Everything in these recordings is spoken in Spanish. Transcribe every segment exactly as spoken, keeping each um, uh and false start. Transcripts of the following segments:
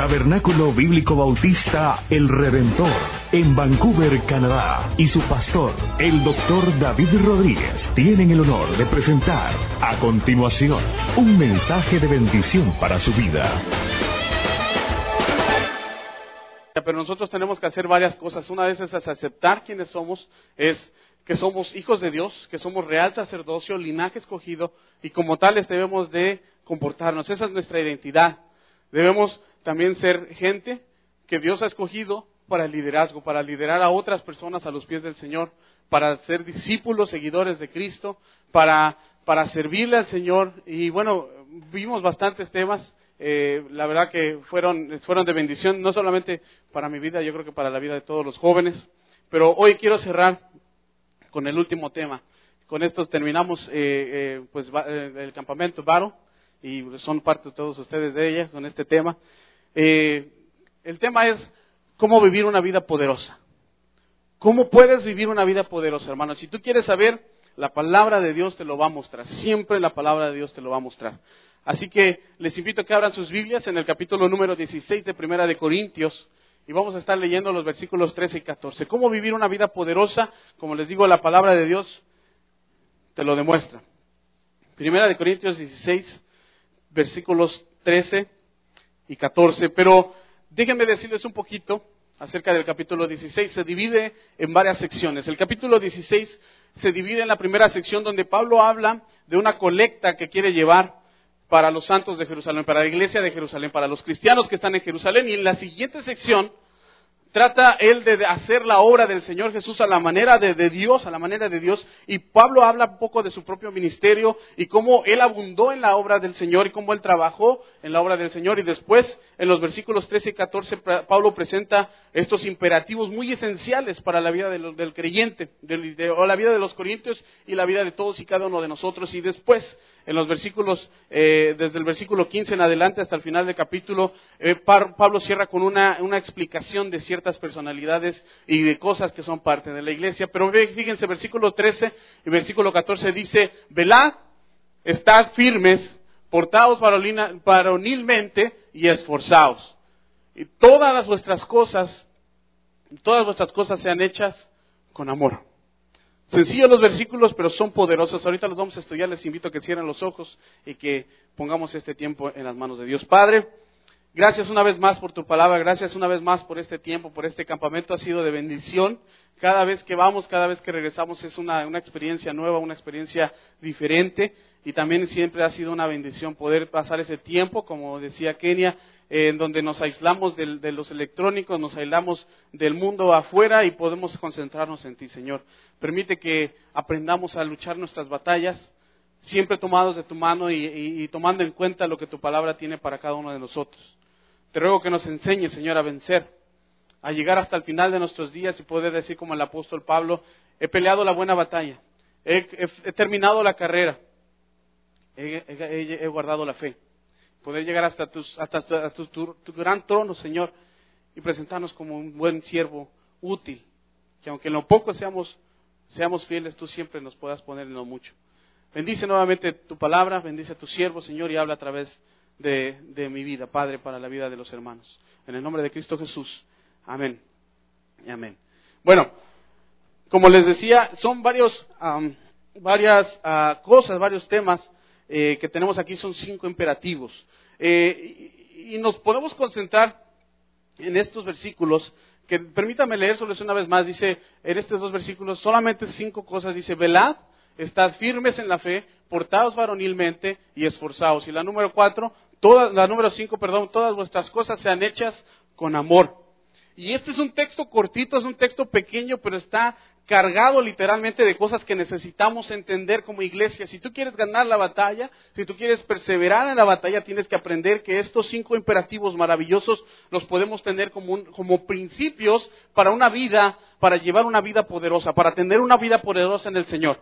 Tabernáculo Bíblico Bautista El Redentor, en Vancouver, Canadá, y su pastor, el doctor David Rodríguez, tienen el honor de presentar a continuación un mensaje de bendición para su vida. Pero nosotros tenemos que hacer varias cosas. Una de esas es aceptar quiénes somos, es que somos hijos de Dios, que somos real sacerdocio, linaje escogido, y como tales debemos de comportarnos. Esa es nuestra identidad. Debemos también ser gente que Dios ha escogido para el liderazgo, para liderar a otras personas a los pies del Señor, para ser discípulos, seguidores de Cristo, para, para servirle al Señor. Y bueno, vimos bastantes temas. Eh, la verdad que fueron, fueron de bendición, no solamente para mi vida, yo creo que para la vida de todos los jóvenes. Pero hoy quiero cerrar con el último tema. Con esto terminamos eh, eh, pues eh, el campamento Varo, y son parte de todos ustedes de ella con este tema. Eh, el tema es cómo vivir una vida poderosa. ¿Cómo puedes vivir una vida poderosa, hermano? Si tú quieres saber, la palabra de Dios te lo va a mostrar. Siempre la palabra de Dios te lo va a mostrar. Así que les invito a que abran sus Biblias en el capítulo número dieciséis de Primera de Corintios. Y vamos a estar leyendo los versículos trece y catorce. ¿Cómo vivir una vida poderosa? Como les digo, la palabra de Dios te lo demuestra. Primera de Corintios dieciséis, versículos trece y catorce. Pero déjenme decirles un poquito acerca del capítulo dieciséis. Se divide en varias secciones. El capítulo dieciséis se divide en la primera sección donde Pablo habla de una colecta que quiere llevar para los santos de Jerusalén, para la iglesia de Jerusalén, para los cristianos que están en Jerusalén. Y en la siguiente sección trata él de hacer la obra del Señor Jesús a la manera de, de Dios, a la manera de Dios. Y Pablo habla un poco de su propio ministerio y cómo él abundó en la obra del Señor y cómo él trabajó en la obra del Señor. Y después, en los versículos trece y catorce, Pablo presenta estos imperativos muy esenciales para la vida de lo, del creyente, de, de, o la vida de los corintios y la vida de todos y cada uno de nosotros. Y después, en los versículos, eh, desde el versículo quince en adelante hasta el final del capítulo, eh, Pablo cierra con una, una explicación de ciertas personalidades y de cosas que son parte de la iglesia. Pero fíjense, versículo trece y versículo catorce dice: velad, estad firmes, portaos varonilmente y esforzaos. Y todas las vuestras cosas, todas vuestras cosas sean hechas con amor. Sencillos los versículos, pero son poderosos. Ahorita los vamos a estudiar. Les invito a que cierren los ojos y que pongamos este tiempo en las manos de Dios. Padre, gracias una vez más por tu palabra. Gracias una vez más por este tiempo, por este campamento. Ha sido de bendición. Cada vez que vamos, cada vez que regresamos es una, una experiencia nueva, una experiencia diferente. Y también siempre ha sido una bendición poder pasar ese tiempo, como decía Kenia, eh, en donde nos aislamos de, de los electrónicos, nos aislamos del mundo afuera y podemos concentrarnos en ti, Señor. Permite que aprendamos a luchar nuestras batallas, siempre tomados de tu mano y, y, y tomando en cuenta lo que tu palabra tiene para cada uno de nosotros. Te ruego que nos enseñes, Señor, a vencer, a llegar hasta el final de nuestros días y poder decir como el apóstol Pablo: he peleado la buena batalla, he, he, he terminado la carrera, he, he, he guardado la fe. Poder llegar hasta, tus, hasta, hasta tu, tu, tu gran trono, Señor, y presentarnos como un buen siervo útil, que aunque en lo poco seamos, seamos fieles, tú siempre nos puedas poner en lo mucho. Bendice nuevamente tu palabra, bendice a tu siervo, Señor, y habla a través de, de mi vida, Padre, para la vida de los hermanos. En el nombre de Cristo Jesús. Amén y amén. Bueno, como les decía, son varios, um, varias uh, cosas, varios temas eh, que tenemos aquí. Son cinco imperativos. Eh, y, y nos podemos concentrar en estos versículos, que permítame leérselos una vez más. Dice en estos dos versículos solamente cinco cosas. Dice: velad, estad firmes en la fe, portaos varonilmente y esforzaos. Y la número cuatro, todas, la número cinco, perdón, todas vuestras cosas sean hechas con amor. Y este es un texto cortito, es un texto pequeño, pero está cargado literalmente de cosas que necesitamos entender como iglesia. Si tú quieres ganar la batalla, si tú quieres perseverar en la batalla, tienes que aprender que estos cinco imperativos maravillosos los podemos tener como, un, como principios para una vida, para llevar una vida poderosa, para tener una vida poderosa en el Señor.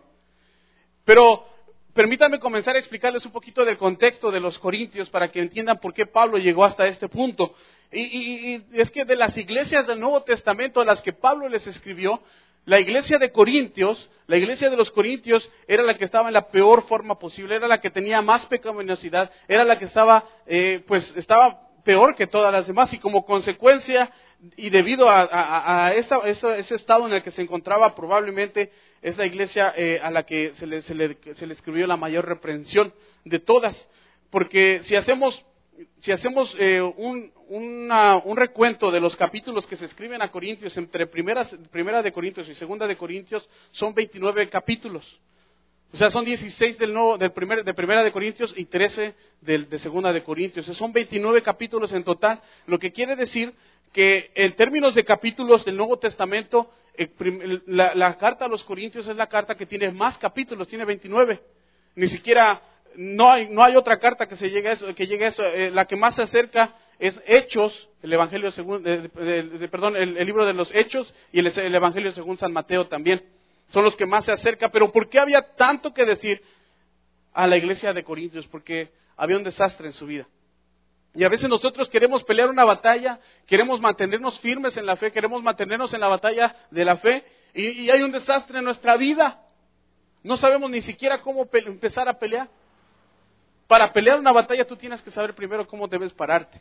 Pero permítanme comenzar a explicarles un poquito del contexto de los corintios para que entiendan por qué Pablo llegó hasta este punto. Y, y, y es que de las iglesias del Nuevo Testamento a las que Pablo les escribió, la iglesia de Corintios, la iglesia de los Corintios era la que estaba en la peor forma posible, era la que tenía más pecaminosidad, era la que estaba, eh, pues estaba peor que todas las demás, y como consecuencia y debido a, a, a esa, esa, ese estado en el que se encontraba, probablemente es la iglesia eh, a la que se le, se, le, se le escribió la mayor reprensión de todas, porque si hacemos, si hacemos eh, un, una, un recuento de los capítulos que se escriben a Corintios, entre primeras, primera de Corintios y segunda de Corintios, son veintinueve capítulos. O sea, son dieciséis del nuevo, del primer, de primera de Corintios y trece del, de segunda de Corintios. O sea, son veintinueve capítulos en total, lo que quiere decir que en términos de capítulos del Nuevo Testamento, el, la, la carta a los Corintios es la carta que tiene más capítulos, tiene veintinueve. Ni siquiera, no hay, no hay otra carta que se llegue a eso, que llegue a eso. Eh, la que más se acerca es Hechos, el Evangelio según, de, de, de, perdón, el, el libro de los Hechos y el, el Evangelio según San Mateo también. Son los que más se acercan. Pero ¿por qué había tanto que decir a la iglesia de Corintios? Porque había un desastre en su vida. Y a veces nosotros queremos pelear una batalla, queremos mantenernos firmes en la fe, queremos mantenernos en la batalla de la fe, y, y hay un desastre en nuestra vida. No sabemos ni siquiera cómo pe- empezar a pelear. Para pelear una batalla tú tienes que saber primero cómo debes pararte.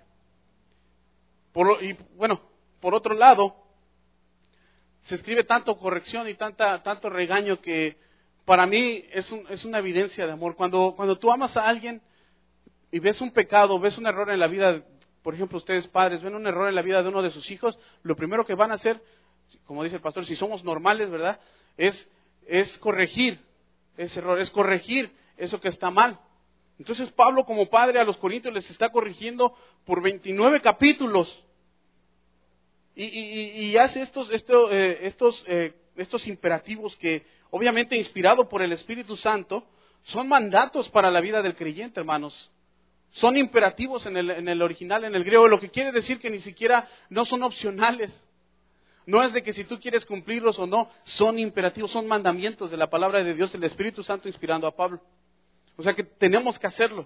Por, y bueno, por otro lado, se escribe tanto corrección y tanta, tanto regaño que para mí es, un, es una evidencia de amor. Cuando, cuando tú amas a alguien y ves un pecado, ves un error en la vida, por ejemplo ustedes padres, ven un error en la vida de uno de sus hijos, lo primero que van a hacer, como dice el pastor, si somos normales, ¿verdad? Es, es corregir ese error, es corregir eso que está mal. Entonces Pablo como padre a los Corintios les está corrigiendo por veintinueve capítulos. Y, y, y hace estos, esto, eh, estos, eh, estos imperativos que, obviamente inspirado por el Espíritu Santo, son mandatos para la vida del creyente, hermanos. Son imperativos en el, en el original, en el griego, lo que quiere decir que ni siquiera no son opcionales. No es de que si tú quieres cumplirlos o no, son imperativos, son mandamientos de la palabra de Dios, el Espíritu Santo inspirando a Pablo. O sea que tenemos que hacerlo.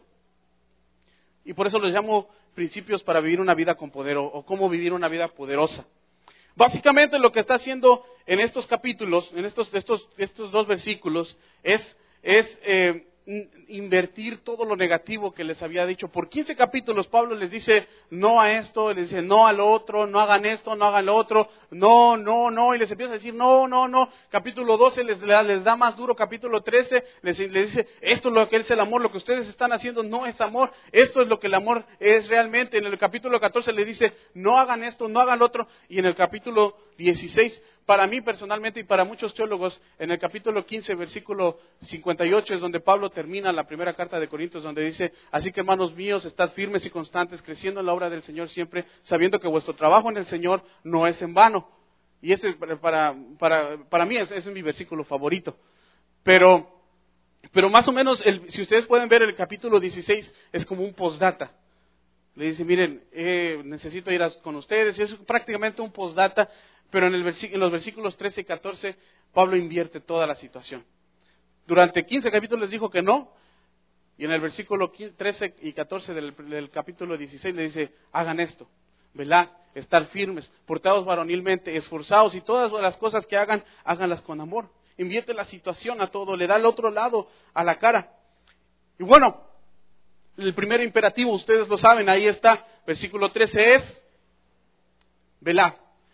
Y por eso los llamo principios para vivir una vida con poder, o, o cómo vivir una vida poderosa. Básicamente lo que está haciendo en estos capítulos, en estos, estos, estos dos versículos, es, es eh, invertir todo lo negativo que les había dicho. Por quince capítulos Pablo les dice no a esto, les dice no a lo otro, no hagan esto, no hagan lo otro, no, no, no, y les empieza a decir no, no, no. Capítulo doce les, les da más duro, capítulo trece les, les dice esto es lo que es el amor, lo que ustedes están haciendo no es amor, esto es lo que el amor es realmente. En el capítulo catorce les dice no hagan esto, no hagan lo otro, y en el capítulo dieciséis, para mí personalmente y para muchos teólogos, en el capítulo quince, versículo cincuenta y ocho, es donde Pablo termina la primera carta de Corintios, donde dice, así que hermanos míos, estad firmes y constantes, creciendo en la obra del Señor siempre, sabiendo que vuestro trabajo en el Señor no es en vano. Y este para, para, para mí es, es mi versículo favorito. Pero, pero más o menos, el, si ustedes pueden ver el capítulo dieciséis, es como un postdata. Le dice, miren, eh, necesito ir a, con ustedes, y es prácticamente un postdata. Pero en, el versículo, en los versículos trece y catorce, Pablo invierte toda la situación. Durante quince capítulos les dijo que no, y en el versículo trece y catorce del, del capítulo dieciséis le dice, hagan esto, velad, estar firmes, portados varonilmente, esforzados, y todas las cosas que hagan, háganlas con amor. Invierte la situación a todo, le da el otro lado a la cara. Y bueno, el primer imperativo, ustedes lo saben, ahí está, versículo trece es, velad.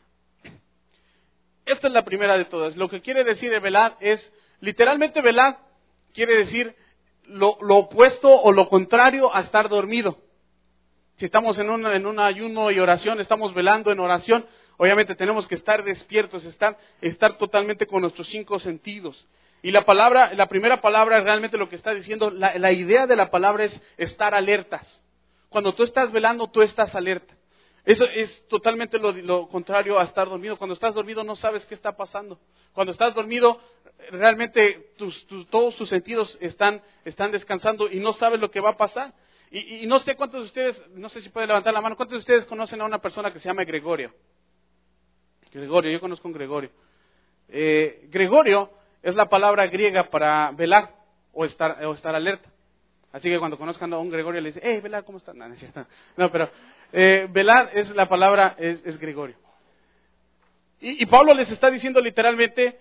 Esta es la primera de todas. Lo que quiere decir velad es, literalmente velad, quiere decir lo, lo opuesto o lo contrario a estar dormido. Si estamos en un, en un ayuno y oración, estamos velando en oración, obviamente tenemos que estar despiertos, estar, estar totalmente con nuestros cinco sentidos. Y la palabra, la primera palabra realmente lo que está diciendo, la, la idea de la palabra es estar alertas. Cuando tú estás velando, tú estás alerta. Eso es totalmente lo, lo contrario a estar dormido. Cuando estás dormido no sabes qué está pasando. Cuando estás dormido, realmente tus, tus, todos tus sentidos están, están descansando y no sabes lo que va a pasar. Y, y no sé cuántos de ustedes, no sé si pueden levantar la mano, ¿cuántos de ustedes conocen a una persona que se llama Gregorio? Gregorio, yo conozco a un Gregorio. Eh, Gregorio es la palabra griega para velar o estar, o estar alerta. Así que cuando conozcan a un Gregorio le dicen, hey, velar, ¿cómo estás? No, no es cierto. No, pero eh, velar es la palabra, es, es Gregorio. Y, y Pablo les está diciendo literalmente,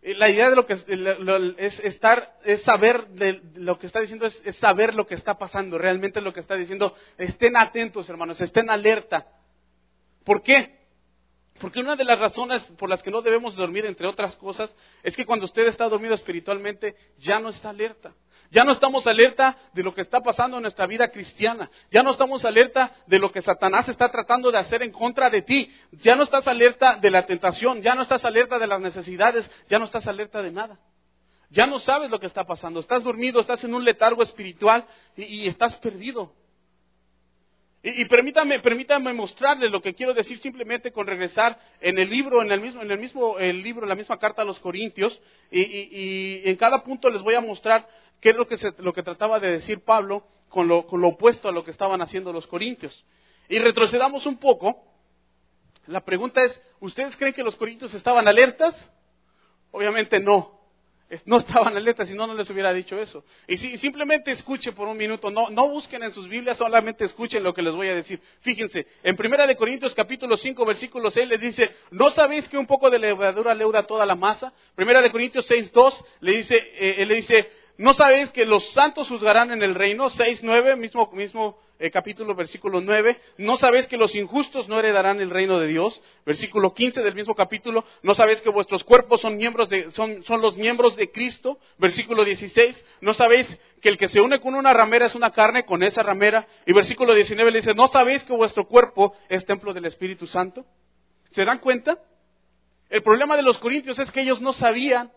La idea de lo que es, es estar, es saber de lo que está diciendo, es, es saber lo que está pasando. Realmente lo que está diciendo, estén atentos, hermanos, estén alerta. ¿Por qué? Porque una de las razones por las que no debemos dormir, entre otras cosas, es que cuando usted está dormido espiritualmente, ya no está alerta. Ya no estamos alerta de lo que está pasando en nuestra vida cristiana. Ya no estamos alerta de lo que Satanás está tratando de hacer en contra de ti. Ya no estás alerta de la tentación. Ya no estás alerta de las necesidades. Ya no estás alerta de nada. Ya no sabes lo que está pasando. Estás dormido, estás en un letargo espiritual y, y estás perdido. Y, y permítame, permítame mostrarles lo que quiero decir simplemente con regresar en el libro, en el mismo, en el mismo el libro, la misma carta a los Corintios. Y, y, y en cada punto les voy a mostrar qué es lo que, se, lo que trataba de decir Pablo con lo, con lo opuesto a lo que estaban haciendo los corintios. Y retrocedamos un poco. La pregunta es, ¿ustedes creen que los corintios estaban alertas? Obviamente no. No estaban alertas, si no, no les hubiera dicho eso. Y si, simplemente escuchen por un minuto, no, no busquen en sus Biblias, solamente escuchen lo que les voy a decir. Fíjense, en Primera de Corintios capítulo cinco, versículo seis, les dice, ¿no sabéis que un poco de levadura leuda toda la masa? Primera de Corintios seis, dos, le dice, eh, él le dice, ¿no sabéis que los santos juzgarán en el reino? seis, nueve, mismo, mismo eh, capítulo, versículo nueve. ¿No sabéis que los injustos no heredarán el reino de Dios? Versículo quince del mismo capítulo. ¿No sabéis que vuestros cuerpos son miembros de, son, son los miembros de Cristo? Versículo dieciséis. ¿No sabéis que el que se une con una ramera es una carne con esa ramera? Y versículo diecinueve le dice, ¿no sabéis que vuestro cuerpo es templo del Espíritu Santo? ¿Se dan cuenta? El problema de los corintios es que ellos no sabían.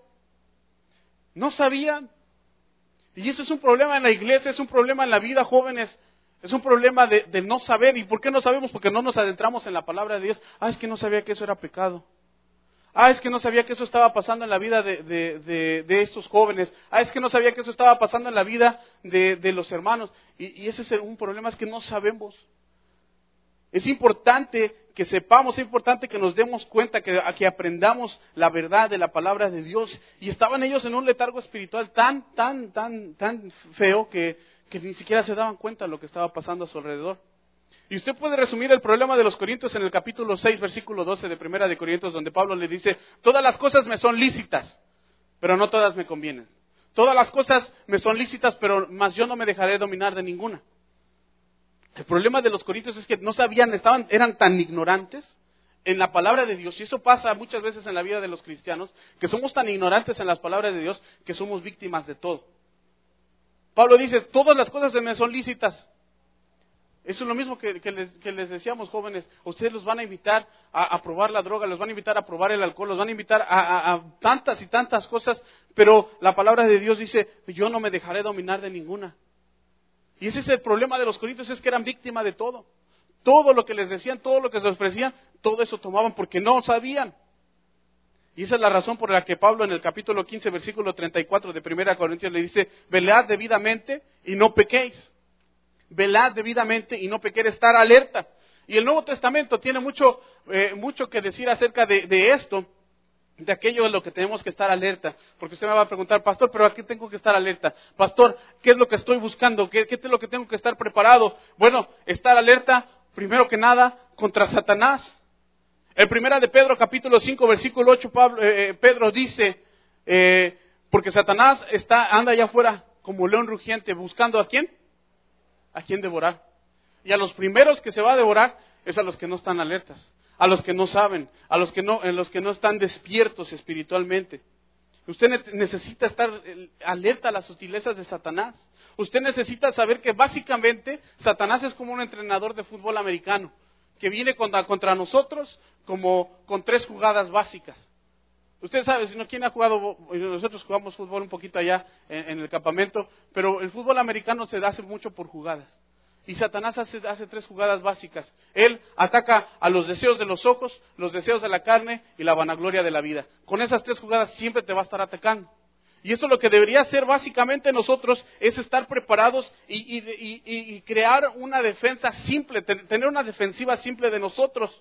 No sabían. Y eso es un problema en la iglesia, es un problema en la vida, jóvenes. Es un problema de, de no saber. ¿Y por qué no sabemos? Porque no nos adentramos en la palabra de Dios. Ah, es que no sabía que eso era pecado. Ah, es que no sabía que eso estaba pasando en la vida de, de, de, de estos jóvenes. Ah, es que no sabía que eso estaba pasando en la vida de, de los hermanos. Y, y ese es un problema, es que no sabemos. Es importante que sepamos, es importante que nos demos cuenta, que, que aprendamos la verdad de la palabra de Dios. Y estaban ellos en un letargo espiritual tan, tan, tan, tan feo que, que ni siquiera se daban cuenta de lo que estaba pasando a su alrededor. Y usted puede resumir el problema de los corintios en el capítulo seis, versículo doce de Primera de Corintios, donde Pablo le dice, todas las cosas me son lícitas, pero no todas me convienen. Todas las cosas me son lícitas, pero más yo no me dejaré dominar de ninguna. El problema de los corintios es que no sabían, estaban, eran tan ignorantes en la palabra de Dios, y eso pasa muchas veces en la vida de los cristianos, que somos tan ignorantes en las palabras de Dios que somos víctimas de todo. Pablo dice, todas las cosas se me son lícitas. Eso es lo mismo que, que, les, que les decíamos, jóvenes. Ustedes los van a invitar a, a probar la droga, los van a invitar a probar el alcohol, los van a invitar a, a, a tantas y tantas cosas, pero la palabra de Dios dice, yo no me dejaré dominar de ninguna. Y ese es el problema de los corintios, es que eran víctimas de todo. Todo lo que les decían, todo lo que les ofrecían, todo eso tomaban porque no sabían. Y esa es la razón por la que Pablo en el capítulo quince, versículo treinta y cuatro de Primera Corintios le dice, velad debidamente y no pequéis. Velad debidamente y no pequéis, estar alerta. Y el Nuevo Testamento tiene mucho, eh, mucho que decir acerca de, de esto, de aquello en lo que tenemos que estar alerta. Porque usted me va a preguntar, pastor, ¿pero a qué tengo que estar alerta? Pastor, ¿qué es lo que estoy buscando? ¿Qué, qué es lo que tengo que estar preparado? Bueno, estar alerta, primero que nada, contra Satanás. En Primera de Pedro, capítulo cinco, versículo ocho, Pablo, eh, Pedro dice, eh, porque Satanás está, anda allá afuera como león rugiente, buscando ¿a quién? A quién devorar. Y a los primeros que se va a devorar es a los que no están alertas, a los que no saben, a los que no, a los que no están despiertos espiritualmente. Usted necesita estar alerta a las sutilezas de Satanás. Usted necesita saber que básicamente Satanás es como un entrenador de fútbol americano, que viene contra, contra nosotros como con tres jugadas básicas. Usted sabe, si no, ¿quién ha jugado? Nosotros jugamos fútbol un poquito allá en, en el campamento, pero el fútbol americano se hace mucho por jugadas. Y Satanás hace, hace tres jugadas básicas. Él ataca a los deseos de los ojos, los deseos de la carne y la vanagloria de la vida. Con esas tres jugadas siempre te va a estar atacando. Y eso lo que debería hacer básicamente nosotros es estar preparados y, y, y, y crear una defensa simple, tener una defensiva simple de nosotros.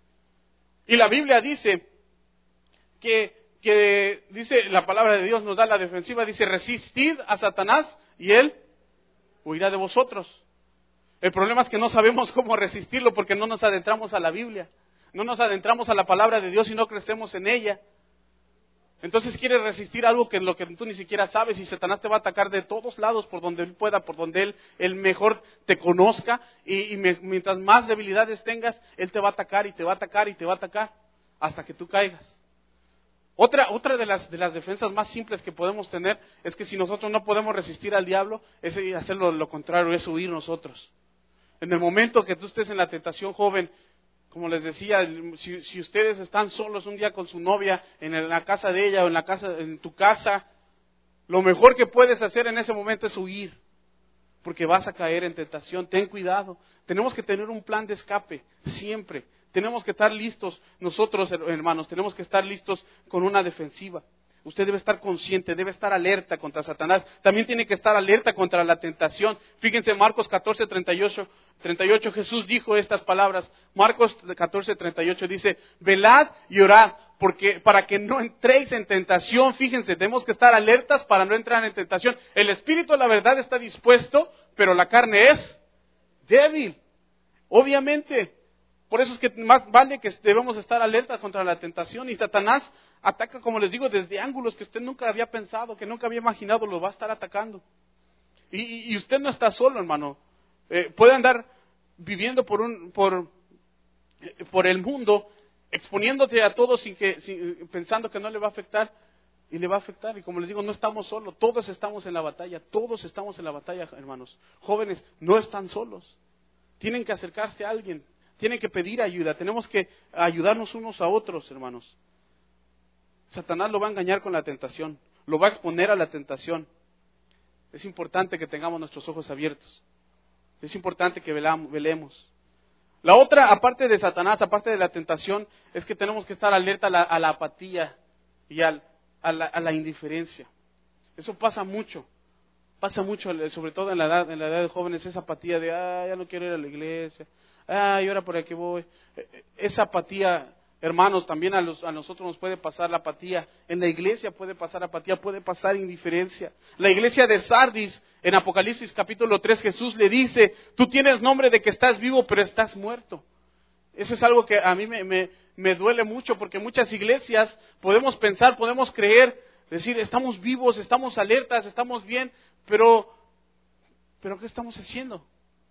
Y la Biblia dice que, que dice la palabra de Dios nos da la defensiva, dice resistid a Satanás y él huirá de vosotros. El problema es que no sabemos cómo resistirlo porque no nos adentramos a la Biblia, no nos adentramos a la palabra de Dios y no crecemos en ella. Entonces quiere resistir algo que lo que tú ni siquiera sabes, y Satanás te va a atacar de todos lados, por donde él pueda, por donde él, él mejor te conozca, y, y me, mientras más debilidades tengas, él te va a atacar y te va a atacar y te va a atacar hasta que tú caigas. Otra, otra de las, de las defensas más simples que podemos tener es que si nosotros no podemos resistir al diablo, es hacer lo, lo contrario, es huir nosotros. En el momento que tú estés en la tentación, joven, como les decía, si, si ustedes están solos un día con su novia en la casa de ella o en la casa, en tu casa, lo mejor que puedes hacer en ese momento es huir, porque vas a caer en tentación. Ten cuidado. Tenemos que tener un plan de escape siempre. Tenemos que estar listos nosotros, hermanos, tenemos que estar listos con una defensiva. Usted debe estar consciente, debe estar alerta contra Satanás. También tiene que estar alerta contra la tentación. Fíjense, Marcos catorce, treinta y ocho, treinta y ocho, Jesús dijo estas palabras. Marcos catorce, treinta y ocho dice, velad y orad, porque para que no entréis en tentación. Fíjense, tenemos que estar alertas para no entrar en tentación. El espíritu de la verdad está dispuesto, pero la carne es débil. Obviamente. Por eso es que más vale que debemos estar alerta contra la tentación, y Satanás ataca, como les digo, desde ángulos que usted nunca había pensado, que nunca había imaginado, lo va a estar atacando. Y, y, y usted no está solo, hermano. Eh, puede andar viviendo por un por, por el mundo, exponiéndote a todos sin que, sin, pensando que no le va a afectar, y le va a afectar. Y como les digo, no estamos solos, todos estamos en la batalla, todos estamos en la batalla, hermanos. Jóvenes, no están solos. Tienen que acercarse a alguien. Tienen que pedir ayuda, tenemos que ayudarnos unos a otros, hermanos. Satanás lo va a engañar con la tentación, lo va a exponer a la tentación. Es importante que tengamos nuestros ojos abiertos, es importante que velamos, velemos. La otra, aparte de Satanás, aparte de la tentación, es que tenemos que estar alerta a la, a la apatía y al, a, la, a la indiferencia. Eso pasa mucho, pasa mucho, sobre todo en la edad, en la edad de jóvenes, esa apatía de, ah, ya no quiero ir a la iglesia. Ah, y ahora por aquí voy. Esa apatía, hermanos, también a, los, a nosotros nos puede pasar la apatía. En la iglesia puede pasar apatía, puede pasar indiferencia. La iglesia de Sardis, en Apocalipsis capítulo tres, Jesús le dice, tú tienes nombre de que estás vivo, pero estás muerto. Eso es algo que a mí me, me, me duele mucho, porque muchas iglesias podemos pensar, podemos creer, decir, estamos vivos, estamos alertas, estamos bien, pero, pero ¿qué estamos haciendo?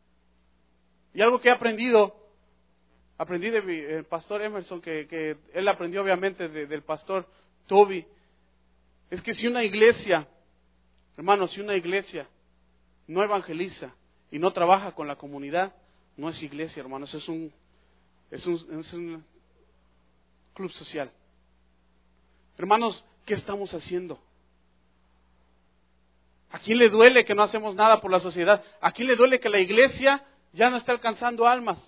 Y algo que he aprendido, aprendí del pastor Emerson, que, que él aprendió obviamente de, del pastor Toby, es que si una iglesia, hermanos, si una iglesia no evangeliza y no trabaja con la comunidad, no es iglesia, hermanos, es un, es un, es un club social. Hermanos, ¿qué estamos haciendo? ¿A quién le duele que no hacemos nada por la sociedad? ¿A quién le duele que la iglesia ya no está alcanzando almas?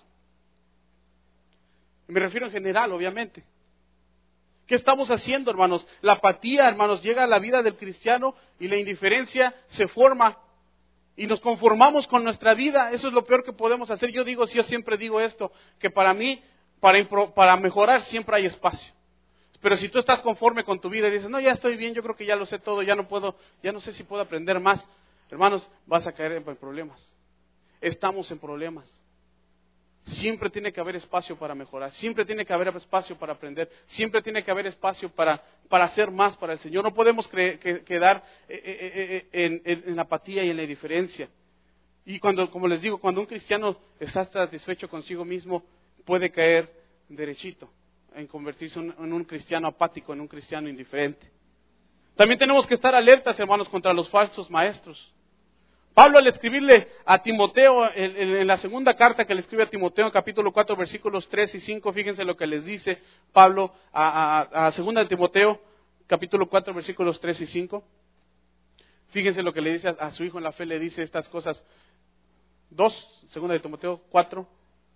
Me refiero en general, obviamente. ¿Qué estamos haciendo, hermanos? La apatía, hermanos, llega a la vida del cristiano y la indiferencia se forma y nos conformamos con nuestra vida. Eso es lo peor que podemos hacer. Yo digo, yo siempre digo esto, que para mí, para, impro, para mejorar siempre hay espacio. Pero si tú estás conforme con tu vida y dices, no, ya estoy bien, yo creo que ya lo sé todo, ya no puedo, ya no sé si puedo aprender más, hermanos, vas a caer en problemas. Estamos en problemas. Siempre tiene que haber espacio para mejorar, siempre tiene que haber espacio para aprender, siempre tiene que haber espacio para, para hacer más para el Señor. No podemos cre- que, quedar eh, eh, eh, en, en, en la apatía y en la indiferencia. Y cuando, como les digo, cuando un cristiano está satisfecho consigo mismo, puede caer derechito en convertirse en, en un cristiano apático, en un cristiano indiferente. También tenemos que estar alertas, hermanos, contra los falsos maestros. Pablo, al escribirle a Timoteo, en, en, en la segunda carta que le escribe a Timoteo, capítulo cuatro, versículos tres y cinco, fíjense lo que les dice Pablo a, a, a segunda de Timoteo, capítulo cuatro, versículos tres y cinco. Fíjense lo que le dice a, a su hijo en la fe, le dice estas cosas. dos, segunda de Timoteo cuatro,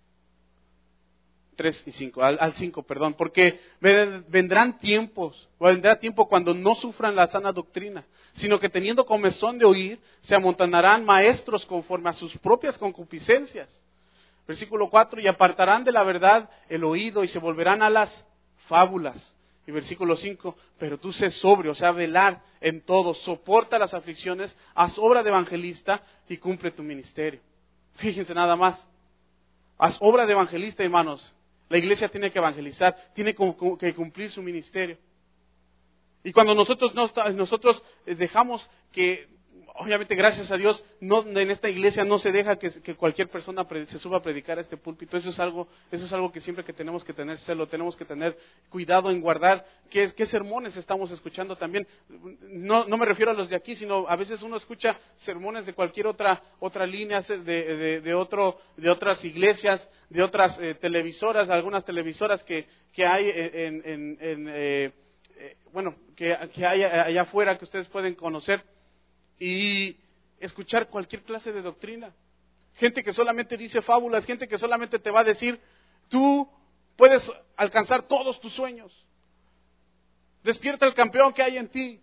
tres y cinco, al, al cinco, perdón, porque vendrán tiempos, o vendrá tiempo cuando no sufran la sana doctrina, sino que teniendo comezón de oír, se amontonarán maestros conforme a sus propias concupiscencias. Versículo cuatro, y apartarán de la verdad el oído y se volverán a las fábulas. Y versículo cinco, pero tú sé sobrio, o sea, velar en todo, soporta las aflicciones, haz obra de evangelista y cumple tu ministerio. Fíjense nada más, haz obra de evangelista, hermanos. La iglesia tiene que evangelizar, tiene que cumplir su ministerio. Y cuando nosotros no nosotros dejamos que, obviamente gracias a Dios, no, en esta iglesia no se deja que, que cualquier persona se suba a predicar a este púlpito. Eso es algo, eso es algo que siempre que tenemos que tener celo, tenemos que tener cuidado en guardar qué, qué sermones estamos escuchando también. No, no me refiero a los de aquí, sino a veces uno escucha sermones de cualquier otra otra línea, de, de, de otro, de otras iglesias, de otras eh, televisoras, algunas televisoras que, que hay en, en, en eh, eh, bueno, que, que hay allá afuera que ustedes pueden conocer. Y escuchar cualquier clase de doctrina. Gente que solamente dice fábulas, gente que solamente te va a decir, tú puedes alcanzar todos tus sueños. Despierta el campeón que hay en ti.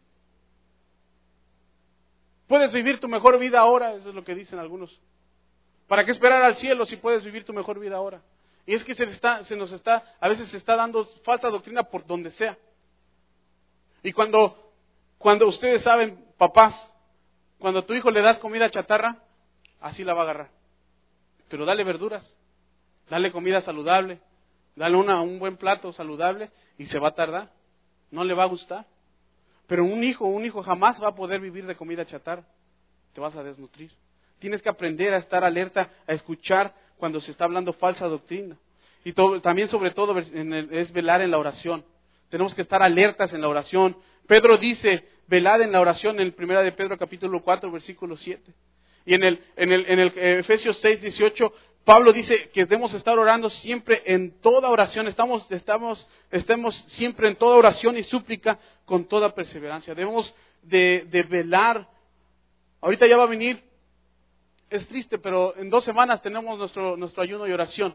Puedes vivir tu mejor vida ahora, eso es lo que dicen algunos. ¿Para qué esperar al cielo si puedes vivir tu mejor vida ahora? Y es que se, está, se nos está, a veces se está dando falsa doctrina por donde sea. Y cuando, cuando ustedes saben, papás, cuando a tu hijo le das comida chatarra, así la va a agarrar. Pero dale verduras, dale comida saludable, dale una, un buen plato saludable y se va a tardar. No le va a gustar. Pero un hijo, un hijo jamás va a poder vivir de comida chatarra. Te vas a desnutrir. Tienes que aprender a estar alerta, a escuchar cuando se está hablando falsa doctrina. Y todo, también sobre todo en el, es velar en la oración. Tenemos que estar alertas en la oración. Pedro dice, velad en la oración en primera de Pedro capítulo cuatro, versículo siete. Y en el, en el, en el Efesios seis, dieciocho, Pablo dice que debemos estar orando siempre en toda oración. Estamos, estamos, estemos siempre en toda oración y súplica con toda perseverancia. Debemos de, de velar. Ahorita ya va a venir, es triste, pero en dos semanas tenemos nuestro, nuestro ayuno y oración.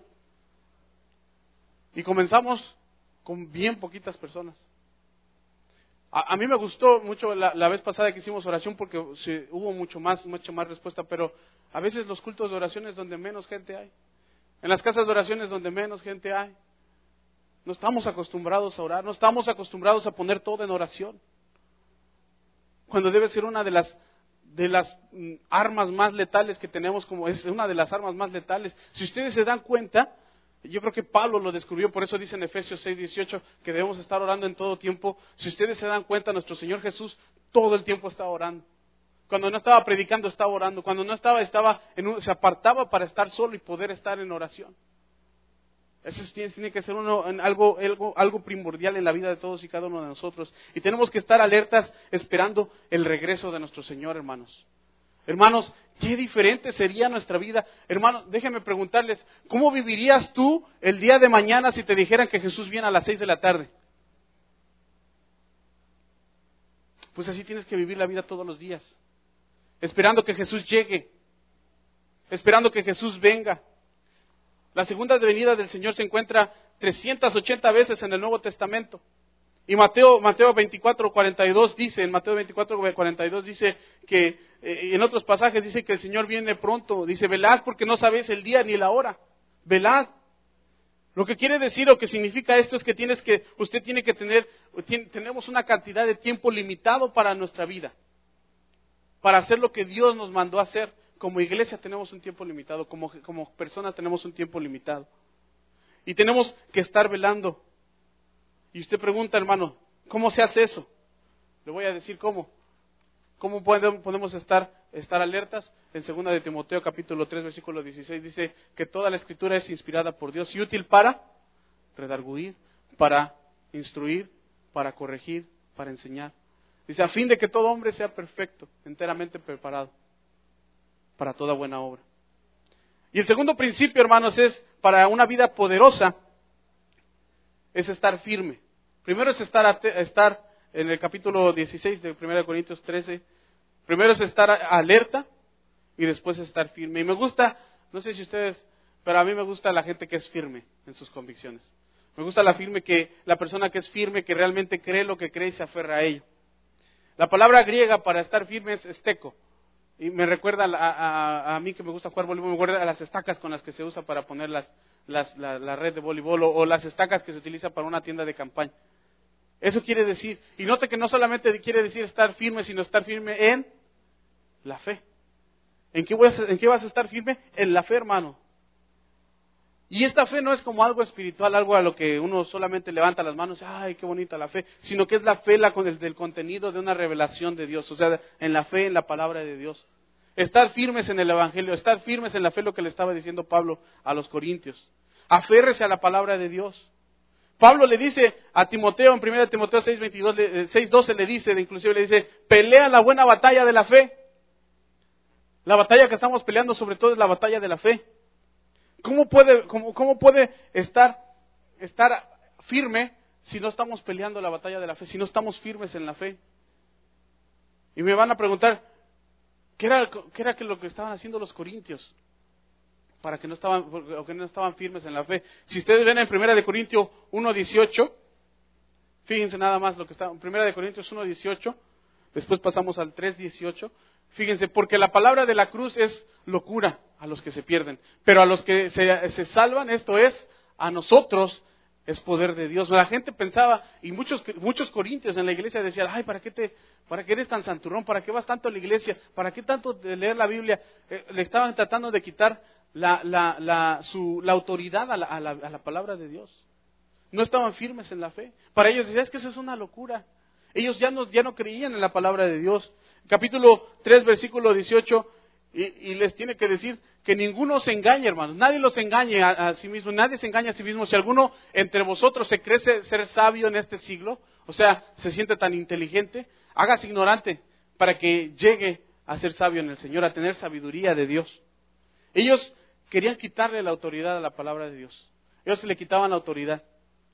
Y comenzamos con bien poquitas personas. A, a mí me gustó mucho la, la vez pasada que hicimos oración porque sí, hubo mucho más, mucha más respuesta, pero a veces los cultos de oración es donde menos gente hay. En las casas de oración es donde menos gente hay. No estamos acostumbrados a orar, no estamos acostumbrados a poner todo en oración. Cuando debe ser una de las de las mm, armas más letales que tenemos, como es una de las armas más letales. Si ustedes se dan cuenta, yo creo que Pablo lo descubrió, por eso dice en Efesios seis, dieciocho que debemos estar orando en todo tiempo. Si ustedes se dan cuenta, nuestro Señor Jesús todo el tiempo estaba orando. Cuando no estaba predicando, estaba orando. Cuando no estaba, estaba en un, se apartaba para estar solo y poder estar en oración. Eso tiene, tiene que ser uno, algo, algo, algo primordial en la vida de todos y cada uno de nosotros. Y tenemos que estar alertas esperando el regreso de nuestro Señor, hermanos. Hermanos, qué diferente sería nuestra vida. Hermanos, déjenme preguntarles, ¿cómo vivirías tú el día de mañana si te dijeran que Jesús viene a las seis de la tarde? Pues así tienes que vivir la vida todos los días, esperando que Jesús llegue, esperando que Jesús venga. La segunda venida del Señor se encuentra trescientas ochenta veces en el Nuevo Testamento. Y Mateo, Mateo veinticuatro, cuarenta y dos dice, en Mateo veinticuatro, cuarenta y dos dice que, eh, en otros pasajes dice que el Señor viene pronto. Dice, velad porque no sabéis el día ni la hora. Velad. Lo que quiere decir o que significa esto es que tienes que, usted tiene que tener, tiene, tenemos una cantidad de tiempo limitado para nuestra vida. Para hacer lo que Dios nos mandó a hacer. Como iglesia tenemos un tiempo limitado, como, como personas tenemos un tiempo limitado. Y tenemos que estar velando. Y usted pregunta, hermano, ¿cómo se hace eso? Le voy a decir cómo. ¿Cómo podemos estar, estar alertas? En segunda de Timoteo capítulo tres, versículo dieciséis, dice que toda la escritura es inspirada por Dios y útil para redarguir, para instruir, para corregir, para enseñar. Dice, a fin de que todo hombre sea perfecto, enteramente preparado para toda buena obra. Y el segundo principio, hermanos, es para una vida poderosa, es estar firme. Primero es estar, estar en el capítulo dieciséis de primera de Corintios trece. Primero es estar alerta y después estar firme. Y me gusta, no sé si ustedes, pero a mí me gusta la gente que es firme en sus convicciones. Me gusta la firme que la persona que es firme, que realmente cree lo que cree y se aferra a ello. La palabra griega para estar firme es esteco. Y me recuerda a, a, a mí que me gusta jugar voleibol, me recuerda a las estacas con las que se usa para poner las, las, la, la red de voleibol o, o las estacas que se utiliza para una tienda de campaña. Eso quiere decir, y note que no solamente quiere decir estar firme, sino estar firme en la fe. ¿En qué, voy a, ¿En qué vas a estar firme? En la fe, hermano. Y esta fe no es como algo espiritual, algo a lo que uno solamente levanta las manos, ay, qué bonita la fe, sino que es la fe la, del, del contenido de una revelación de Dios, o sea, en la fe, en la palabra de Dios. Estar firmes en el Evangelio, estar firmes en la fe, lo que le estaba diciendo Pablo a los corintios. Aférrese a la palabra de Dios. Pablo le dice a Timoteo, en primera Timoteo seis veintidós, seis doce le dice, inclusive le dice, pelea la buena batalla de la fe. La batalla que estamos peleando sobre todo es la batalla de la fe. ¿Cómo puede, cómo, cómo puede estar, estar firme si no estamos peleando la batalla de la fe, si no estamos firmes en la fe? Y me van a preguntar, ¿qué era, qué era lo que estaban haciendo los corintios? Para que no estaban, o que no estaban firmes en la fe. Si ustedes ven en primera de Corintios uno dieciocho, fíjense nada más lo que está en primera de Corintios uno dieciocho, después pasamos al tres dieciocho. Fíjense, porque la palabra de la cruz es locura a los que se pierden, pero a los que se, se salvan, esto es, a nosotros es poder de Dios. La gente pensaba, y muchos muchos corintios en la iglesia decían, ay, ¿para qué te, para qué eres tan santurrón? ¿Para qué vas tanto a la iglesia? ¿Para qué tanto de leer la Biblia? Eh, le estaban tratando de quitar la, la, la, su, la autoridad a la, a, la, a la palabra de Dios. No estaban firmes en la fe. Para ellos decían, es que eso es una locura. Ellos ya no, ya no creían en la palabra de Dios. Capítulo tres, versículo dieciocho, y, y les tiene que decir que ninguno se engañe, hermanos. Nadie los engañe a, a sí mismo, nadie se engaña a sí mismo. Si alguno entre vosotros se cree ser sabio en este siglo, o sea, se siente tan inteligente, hágase ignorante para que llegue a ser sabio en el Señor, a tener sabiduría de Dios. Ellos querían quitarle la autoridad a la palabra de Dios. Ellos se le quitaban la autoridad.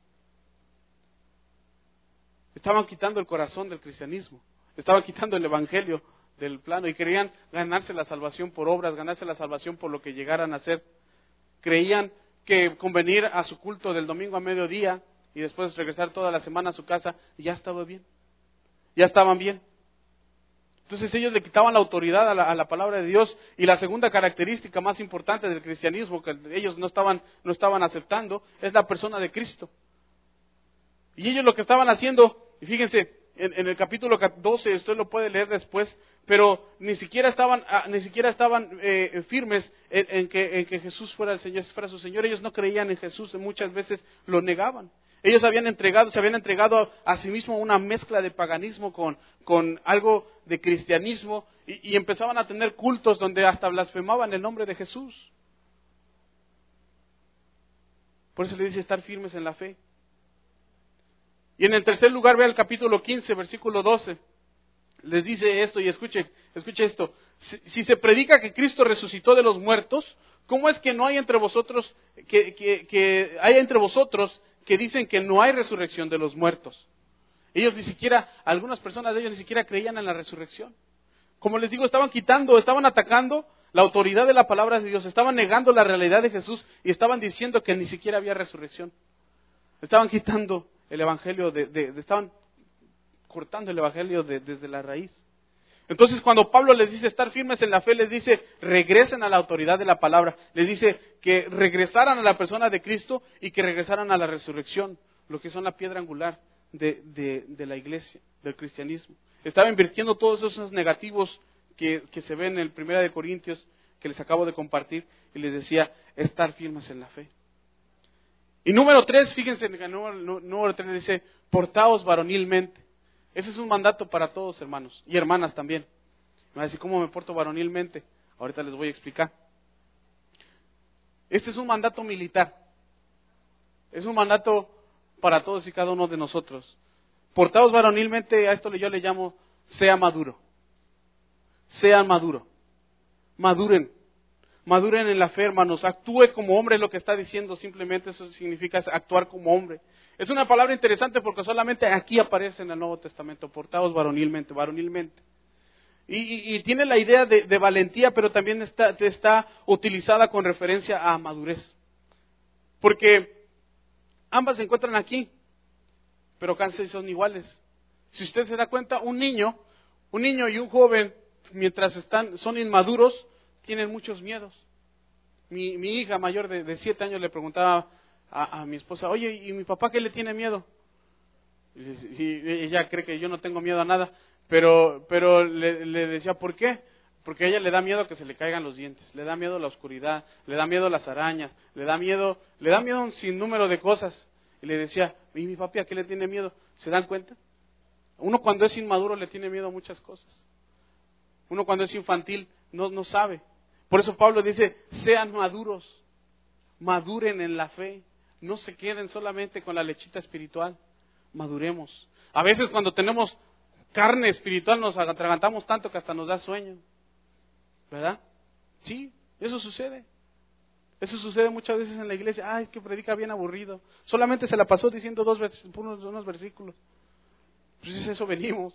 Estaban quitando el corazón del cristianismo. Estaban quitando el evangelio del plano y querían ganarse la salvación por obras, ganarse la salvación por lo que llegaran a hacer. Creían que con venir a su culto del domingo a mediodía y después regresar toda la semana a su casa, ya estaba bien. Ya estaban bien. Entonces ellos le quitaban la autoridad a la, a la palabra de Dios. Y la segunda característica más importante del cristianismo que ellos no estaban, no estaban aceptando es la persona de Cristo. Y ellos lo que estaban haciendo, y fíjense, en, en el capítulo doce, usted lo puede leer después, pero ni siquiera estaban, ni siquiera estaban eh, firmes en, en, que, en que Jesús fuera el Señor, fuera su Señor. Ellos no creían en Jesús, muchas veces lo negaban. Ellos habían entregado, se habían entregado a sí mismos una mezcla de paganismo con, con algo de cristianismo y, y empezaban a tener cultos donde hasta blasfemaban el nombre de Jesús. Por eso le dice estar firmes en la fe. Y en el tercer lugar, vea el capítulo quince, versículo doce. Les dice esto, y escuche, escuche esto. Si, si se predica que Cristo resucitó de los muertos, ¿cómo es que no hay entre vosotros, que, que, que hay entre vosotros que dicen que no hay resurrección de los muertos? Ellos ni siquiera, algunas personas de ellos ni siquiera creían en la resurrección. Como les digo, estaban quitando, estaban atacando la autoridad de la palabra de Dios, estaban negando la realidad de Jesús y estaban diciendo que ni siquiera había resurrección. Estaban quitando el evangelio, de, de, de, estaban cortando el evangelio de, desde la raíz. Entonces cuando Pablo les dice estar firmes en la fe, les dice regresen a la autoridad de la palabra, les dice que regresaran a la persona de Cristo y que regresaran a la resurrección, lo que son la piedra angular de, de, de la iglesia, del cristianismo. Estaba invirtiendo todos esos negativos que, que se ven en el primera de Corintios, que les acabo de compartir, y les decía estar firmes en la fe. Y número tres, fíjense, en el número, número tres dice, portaos varonilmente. Ese es un mandato para todos, hermanos, y hermanas también. Me va a decir, ¿cómo me porto varonilmente? Ahorita les voy a explicar. Este es un mandato militar. Es un mandato para todos y cada uno de nosotros. Portaos varonilmente, a esto yo le llamo, sea maduro. Sean maduro. Maduren. Maduren en la fe, hermanos. Actúe como hombre, es lo que está diciendo. Simplemente eso significa actuar como hombre. Es una palabra interesante porque solamente aquí aparece en el Nuevo Testamento. Portaos varonilmente, varonilmente. Y, y, y tiene la idea de, de valentía, pero también está, está utilizada con referencia a madurez. Porque ambas se encuentran aquí, pero casi son iguales. Si usted se da cuenta, un niño, un niño y un joven, mientras están, son inmaduros, tienen muchos miedos. Mi, mi hija mayor de, de siete años le preguntaba a, a mi esposa, oye, ¿y mi papá qué le tiene miedo? Y, y ella cree que yo no tengo miedo a nada, pero, pero le, le decía, ¿por qué? Porque a ella le da miedo que se le caigan los dientes, le da miedo la oscuridad, le da miedo las arañas, le da miedo, le da miedo un sinnúmero de cosas. Y le decía, ¿y mi papi a qué le tiene miedo? ¿Se dan cuenta? Uno cuando es inmaduro le tiene miedo a muchas cosas. Uno cuando es infantil no, no sabe. Por eso Pablo dice, sean maduros, maduren en la fe, no se queden solamente con la lechita espiritual, maduremos. A veces cuando tenemos carne espiritual nos atragantamos tanto que hasta nos da sueño, ¿verdad? Sí, eso sucede. Eso sucede muchas veces en la iglesia. Ay, es que predica bien aburrido. Solamente se la pasó diciendo dos vers- unos, unos versículos. Pues es eso venimos.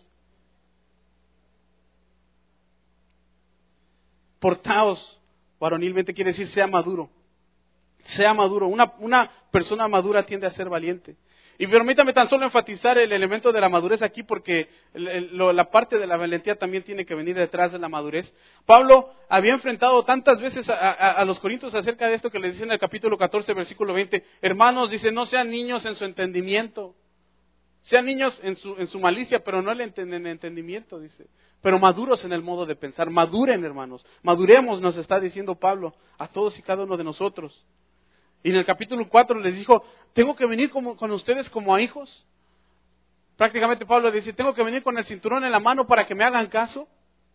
Portaos varonilmente, quiere decir sea maduro. Sea maduro. Una, una persona madura tiende a ser valiente. Y permítame tan solo enfatizar el elemento de la madurez aquí, porque el, el, lo, la parte de la valentía también tiene que venir detrás de la madurez. Pablo había enfrentado tantas veces a, a, a los corintios acerca de esto que les dice en el capítulo catorce, versículo veinte. Hermanos, dice, no sean niños en su entendimiento. Sean niños en su, en su malicia, pero no en el entendimiento, dice. Pero maduros en el modo de pensar. Maduren, hermanos. Maduremos, nos está diciendo Pablo, a todos y cada uno de nosotros. Y en el capítulo cuatro les dijo, ¿tengo que venir como, con ustedes como a hijos? Prácticamente Pablo dice, ¿tengo que venir con el cinturón en la mano para que me hagan caso?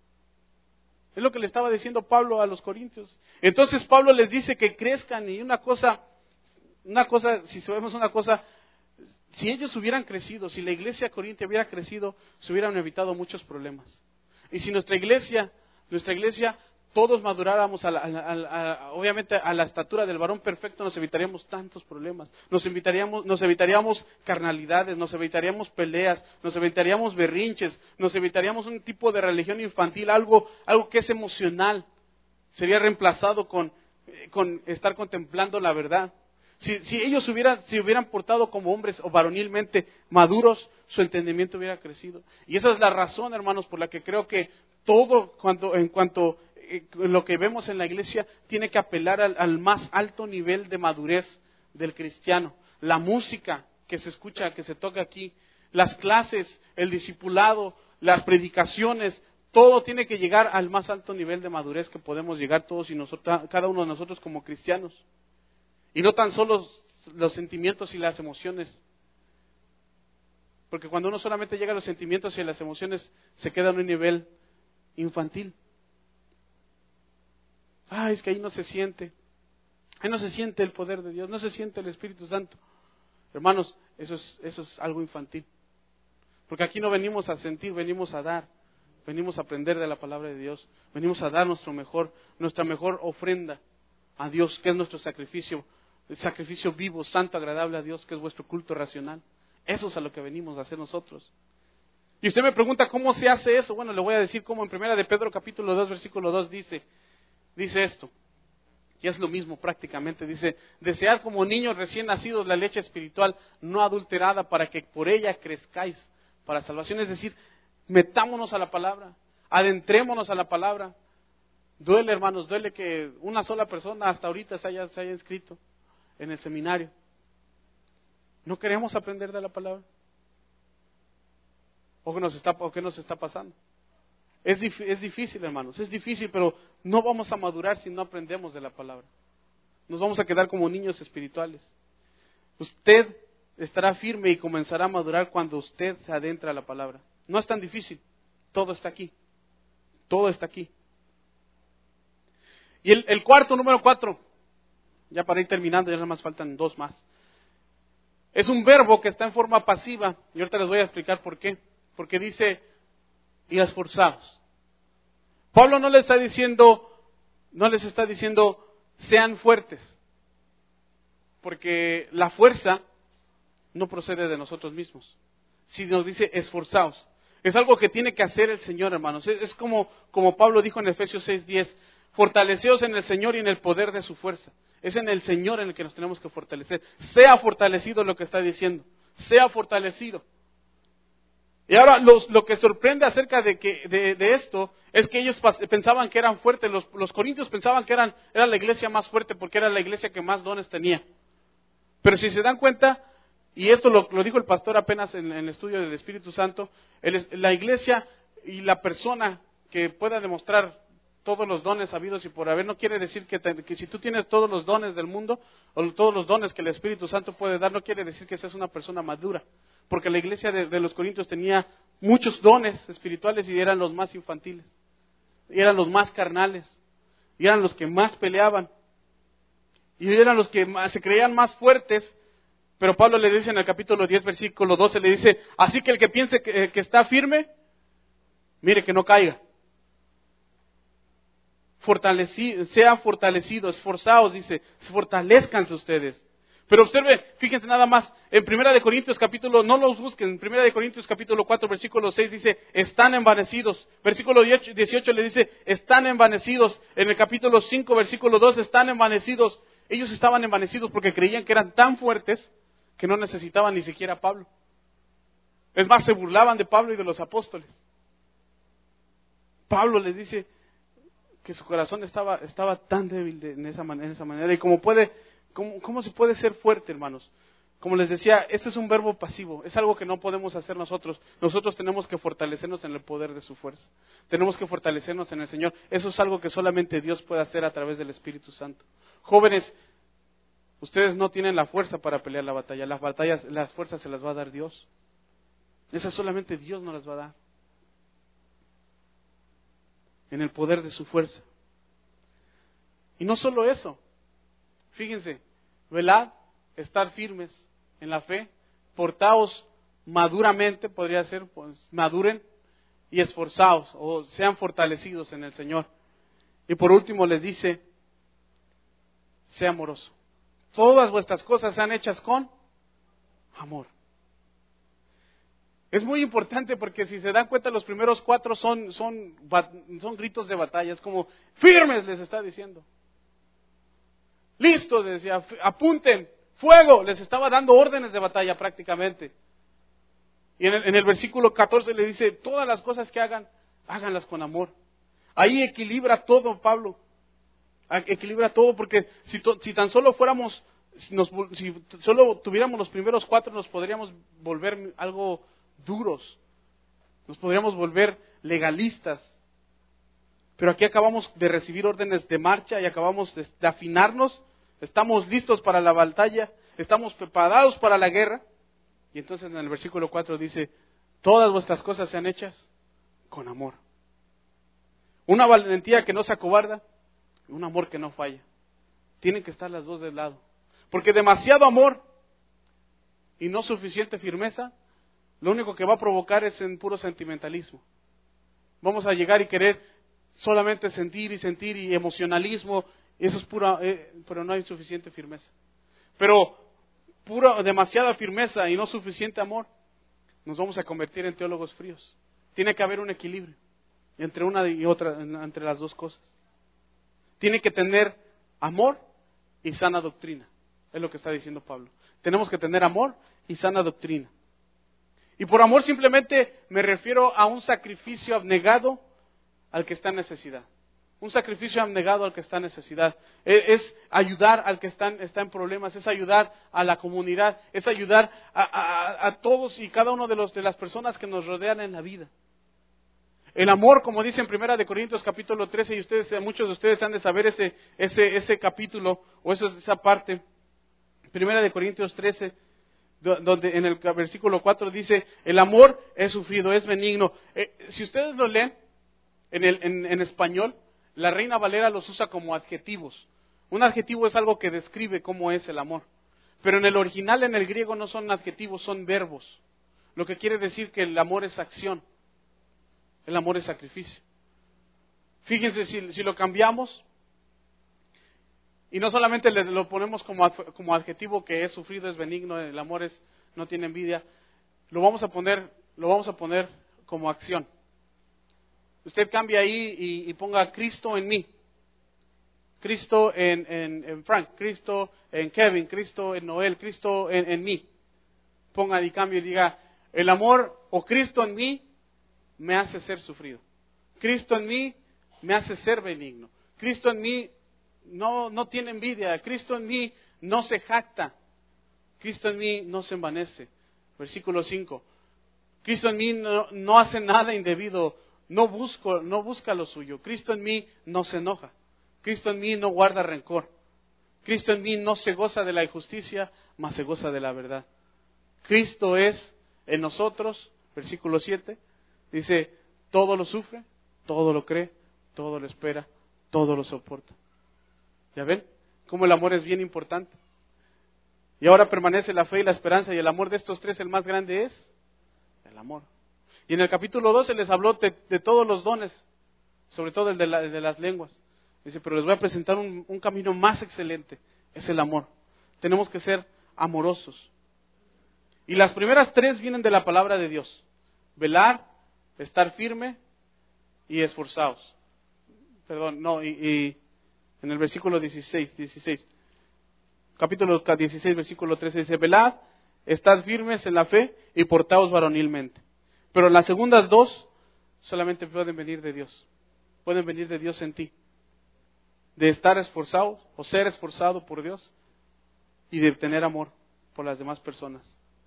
Es lo que le estaba diciendo Pablo a los corintios. Entonces Pablo les dice que crezcan y una cosa, una cosa, si sabemos una cosa, si ellos hubieran crecido, si la iglesia corintia hubiera crecido, se hubieran evitado muchos problemas. Y si nuestra iglesia, nuestra iglesia, todos maduráramos, a la, a la, a, obviamente a la estatura del varón perfecto, nos evitaríamos tantos problemas, nos evitaríamos, nos evitaríamos carnalidades, nos evitaríamos peleas, nos evitaríamos berrinches, nos evitaríamos un tipo de religión infantil, algo, algo que es emocional, sería reemplazado con, con estar contemplando la verdad. Si, si ellos hubieran, si hubieran portado como hombres o varonilmente maduros, su entendimiento hubiera crecido. Y esa es la razón, hermanos, por la que creo que todo cuanto, en cuanto eh, lo que vemos en la iglesia tiene que apelar al, al más alto nivel de madurez del cristiano. La música que se escucha, que se toca aquí, las clases, el discipulado, las predicaciones, todo tiene que llegar al más alto nivel de madurez que podemos llegar todos y nosotros, cada uno de nosotros como cristianos. Y no tan solo los sentimientos y las emociones. Porque cuando uno solamente llega a los sentimientos y a las emociones, se queda en un nivel infantil. Ah, es que ahí no se siente. Ahí no se siente el poder de Dios, no se siente el Espíritu Santo. Hermanos, eso es, eso es algo infantil. Porque aquí no venimos a sentir, venimos a dar. Venimos a aprender de la palabra de Dios. Venimos a dar nuestro mejor, nuestra mejor ofrenda a Dios, que es nuestro sacrificio. El sacrificio vivo, santo, agradable a Dios, que es vuestro culto racional. Eso es a lo que venimos a hacer nosotros. Y usted me pregunta, ¿cómo se hace eso? Bueno, le voy a decir cómo en primera de Pedro capítulo dos, versículo dos dice, dice esto. Y es lo mismo prácticamente. Dice, desead como niños recién nacidos la leche espiritual no adulterada para que por ella crezcáis para salvación. Es decir, metámonos a la palabra, adentrémonos a la palabra. Duele, hermanos, duele que una sola persona hasta ahorita se haya, se haya inscrito en el seminario. ¿No queremos aprender de la palabra? ¿O qué nos está, o qué nos está pasando? Es, dif, es difícil, hermanos, es difícil, pero no vamos a madurar si no aprendemos de la palabra. Nos vamos a quedar como niños espirituales. Usted estará firme y comenzará a madurar cuando usted se adentra a la palabra. No es tan difícil, todo está aquí. Todo está aquí. Y el, el cuarto, número cuatro, ya para ir terminando, ya nada más faltan dos más. Es un verbo que está en forma pasiva, y ahorita les voy a explicar por qué. Porque dice, y esforzados. Pablo no les está diciendo, no les está diciendo, sean fuertes. Porque la fuerza no procede de nosotros mismos. Sino nos dice, esforzados. Es algo que tiene que hacer el Señor, hermanos. Es, es como, como Pablo dijo en Efesios seis diez, fortaleceos en el Señor y en el poder de su fuerza. Es en el Señor en el que nos tenemos que fortalecer. Sea fortalecido lo que está diciendo. Sea fortalecido. Y ahora los, lo que sorprende acerca de, que, de, de esto es que ellos pensaban que eran fuertes. Los, los corintios pensaban que eran, era la iglesia más fuerte porque era la iglesia que más dones tenía. Pero si se dan cuenta, y esto lo, lo dijo el pastor apenas en, en el estudio del Espíritu Santo, el, la iglesia y la persona que pueda demostrar todos los dones habidos y por haber. No quiere decir que, te, que si tú tienes todos los dones del mundo, o todos los dones que el Espíritu Santo puede dar, no quiere decir que seas una persona madura. Porque la iglesia de, de los Corintios tenía muchos dones espirituales y eran los más infantiles. Y eran los más carnales. Y eran los que más peleaban. Y eran los que más, se creían más fuertes. Pero Pablo le dice en el capítulo diez, versículo doce, le dice, así que el que piense que, que está firme, mire que no caiga. Fortaleci, sean fortalecidos, esforzados, dice, fortalezcanse ustedes. Pero observen, fíjense nada más, en Primera de Corintios capítulo, no los busquen, en Primera de Corintios capítulo cuatro, versículo seis dice, están envanecidos. Versículo dieciocho le dice, están envanecidos. En el capítulo cinco, versículo dos, están envanecidos. Ellos estaban envanecidos porque creían que eran tan fuertes que no necesitaban ni siquiera a Pablo. Es más, se burlaban de Pablo y de los apóstoles. Pablo les dice que su corazón estaba, estaba tan débil de, en, esa man, en esa manera. Y como puede, ¿cómo, ¿cómo se puede ser fuerte, hermanos? Como les decía, este es un verbo pasivo, es algo que no podemos hacer nosotros. Nosotros tenemos que fortalecernos en el poder de su fuerza. Tenemos que fortalecernos en el Señor. Eso es algo que solamente Dios puede hacer a través del Espíritu Santo. Jóvenes, ustedes no tienen la fuerza para pelear la batalla. Las batallas, las fuerzas se las va a dar Dios. Esas solamente Dios nos las va a dar. En el poder de su fuerza. Y no solo eso. Fíjense, velad, estar firmes en la fe, portaos maduramente, podría ser, pues, maduren y esforzaos, o sean fortalecidos en el Señor. Y por último les dice, sea amoroso. Todas vuestras cosas sean hechas con amor. Es muy importante porque si se dan cuenta los primeros cuatro son, son, son gritos de batalla, es como firmes les está diciendo. Listos, les decía, apunten, fuego, les estaba dando órdenes de batalla prácticamente. Y en el, en el versículo catorce le dice, todas las cosas que hagan, háganlas con amor. Ahí equilibra todo Pablo. Equilibra todo porque si, to, si tan solo fuéramos, si, nos, si solo tuviéramos los primeros cuatro nos podríamos volver algo duros, nos podríamos volver legalistas. Pero aquí acabamos de recibir órdenes de marcha y acabamos de, de afinarnos, estamos listos para la batalla, estamos preparados para la guerra. Y entonces en el versículo cuatro dice, todas vuestras cosas sean hechas con amor. Una valentía que no se acobarda, un amor que no falla. Tienen que estar las dos del lado. Porque demasiado amor y no suficiente firmeza, lo único que va a provocar es en puro sentimentalismo. Vamos a llegar y querer solamente sentir y sentir y emocionalismo, eso es pura, eh, pero no hay suficiente firmeza. Pero pura, demasiada firmeza y no suficiente amor, nos vamos a convertir en teólogos fríos. Tiene que haber un equilibrio entre una y otra, entre las dos cosas. Tiene que tener amor y sana doctrina. Es lo que está diciendo Pablo. Tenemos que tener amor y sana doctrina. Y por amor simplemente me refiero a un sacrificio abnegado al que está en necesidad. Un sacrificio abnegado al que está en necesidad. Es ayudar al que está, está en problemas, es ayudar a la comunidad, es ayudar a, a, a todos y cada uno de, los, de las personas que nos rodean en la vida. El amor, como dice en Primera de Corintios capítulo trece, y ustedes, muchos de ustedes han de saber ese, ese, ese capítulo, o eso, esa parte, Primera de Corintios trece, donde en el versículo cuatro dice, el amor es sufrido, es benigno. Eh, si ustedes lo leen en, el, en, en español, la Reina Valera los usa como adjetivos. Un adjetivo es algo que describe cómo es el amor. Pero en el original, en el griego, no son adjetivos, son verbos. Lo que quiere decir que el amor es acción. El amor es sacrificio. Fíjense, si, si lo cambiamos, y no solamente le, lo ponemos como, como adjetivo que es sufrido, es benigno, el amor es, no tiene envidia, lo vamos a poner, lo vamos a poner como acción. Usted cambia ahí y, y ponga Cristo en mí, Cristo en, en, en Frank, Cristo en Kevin, Cristo en Noel, Cristo en, en mí. Ponga y cambie y diga, el amor o Cristo en mí me hace ser sufrido. Cristo en mí me hace ser benigno. Cristo en mí no, no tiene envidia. Cristo en mí no se jacta. Cristo en mí no se envanece. Versículo cinco. Cristo en mí no, no hace nada indebido. no busco, no busca lo suyo. Cristo en mí no se enoja. Cristo en mí no guarda rencor. Cristo en mí no se goza de la injusticia, mas se goza de la verdad. Cristo es en nosotros, versículo siete, dice, todo lo sufre, todo lo cree, todo lo espera, todo lo soporta. ¿Ya ven? Cómo el amor es bien importante. Y ahora permanece la fe y la esperanza, y el amor de estos tres, el más grande es el amor. Y en el capítulo doce les habló de, de todos los dones, sobre todo el de, la, el de las lenguas. Dice, pero les voy a presentar un, un camino más excelente, es el amor. Tenemos que ser amorosos. Y las primeras tres vienen de la palabra de Dios. Velar, estar firme y esforzados. Perdón, no, y, y en el versículo dieciséis, dieciséis, capítulo dieciséis, versículo trece, dice, velad, estad firmes en la fe y portaos varonilmente. Pero las segundas dos solamente pueden venir de Dios. Pueden venir de Dios en ti. De estar esforzado o ser esforzado por Dios y de tener amor por las demás personas.